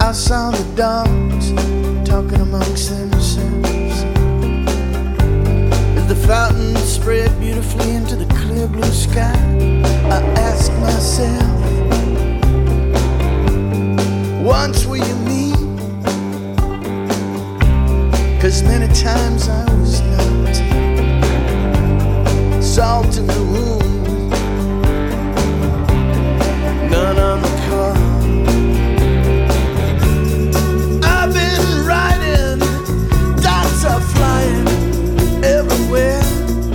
I saw the dogs talking amongst themselves as the fountain spread beautifully into the clear blue sky. I asked myself, once will you meet? 'Cause many times I was not. Salt in the wound, none on the car. I've been riding, dots are flying everywhere.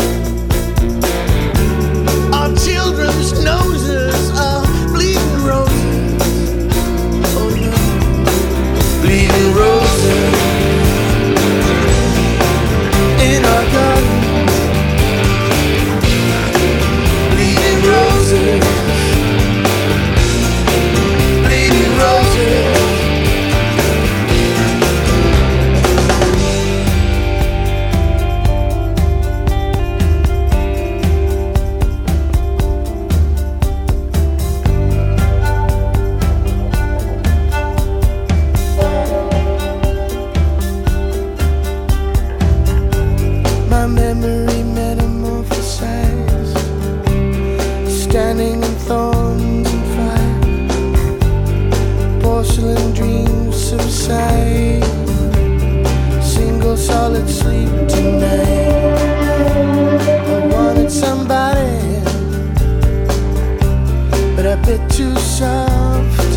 Our children's noses are bleeding roses. Oh no, bleeding roses in our garden. Bleeding roses, bleeding roses. My memory metamorphosized, standing in thorns and fire. Porcelain dreams subside, single solid sleep tonight. I wanted somebody, but a bit too soft.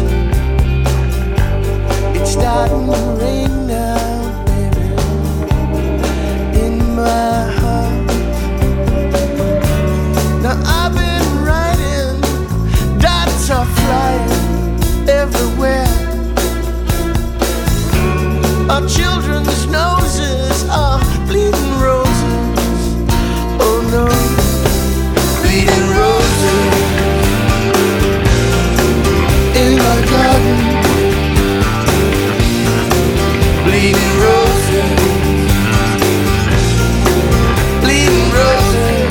It's starting to rain now, baby, in my heart. Now I've been riding, dots are flying everywhere. Our children's noses are bleeding roses. Oh no, bleeding roses in my garden. Bleeding roses, bleeding roses,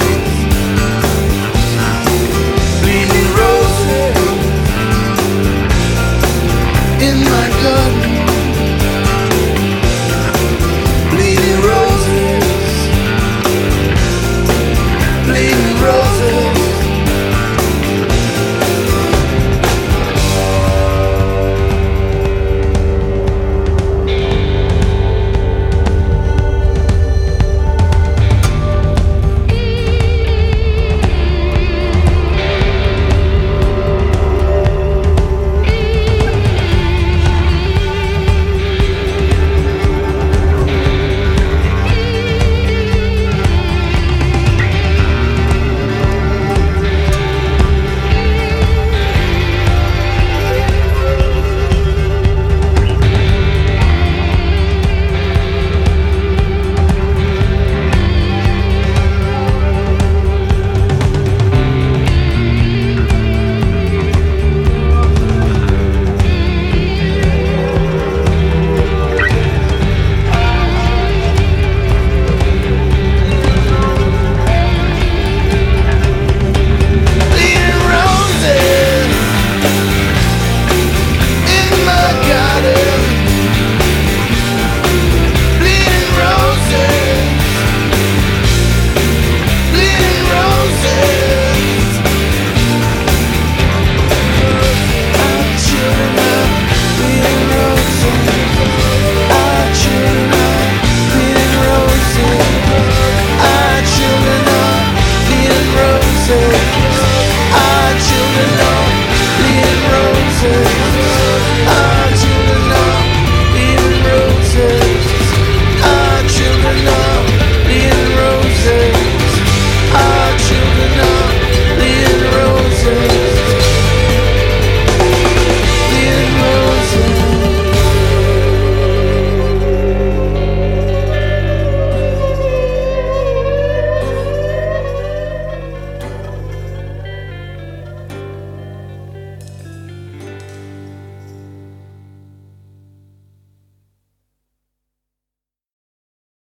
bleeding roses in my garden.